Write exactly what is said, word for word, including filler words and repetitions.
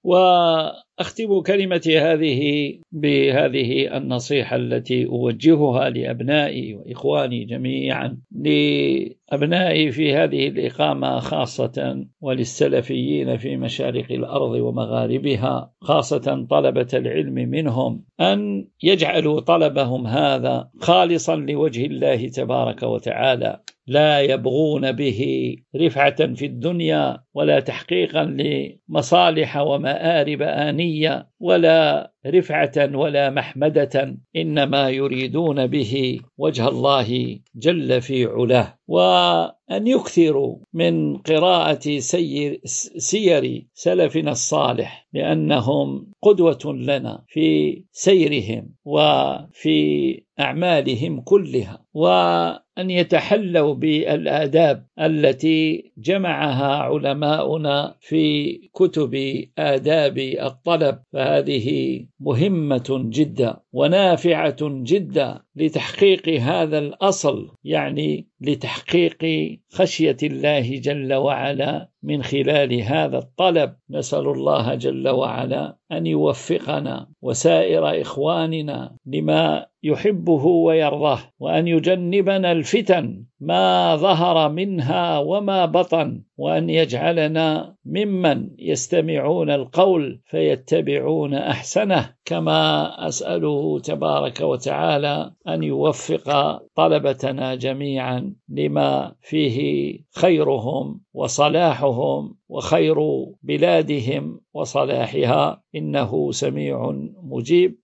وأختم كلمتي هذه بهذه النصيحة التي أوجهها لأبنائي وإخواني جميعا، لأبنائي في هذه الإقامة خاصة، وللسلفيين في مشارق الأرض ومغاربها خاصة طلبة العلم منهم، أن يجعلوا طلبهم هذا خالصا لوجه الله تبارك وتعالى، لا يبغون به رفعة في الدنيا ولا تحقيقا لمصالح ومآرب آنية ولا رفعة ولا محمدة، إنما يريدون به وجه الله جل في علاه. وأن يكثروا من قراءة سير, سير سلفنا الصالح، لأنهم قدوة لنا في سيرهم وفي أعمالهم كلها، وأن يتحلوا بالآداب التي جمعها علماؤنا في كتب آداب الطلب، فهذه مهمة جدا ونافعة جدا لتحقيق هذا الأصل، يعني لتحقيق خشية الله جل وعلا من خلال هذا الطلب. نسأل الله جل وعلا أن يوفقنا وسائر إخواننا لما يحبه ويرضاه، وأن يجنبنا الفتن ما ظهر منها وما بطن، وأن يجعلنا ممن يستمعون القول فيتبعون أحسنه، كما أسأله تبارك وتعالى أن يوفق طلبتنا جميعا لما فيه خيرهم وصلاحهم وخير بلادهم وصلاحها، إنه سميع مجيب.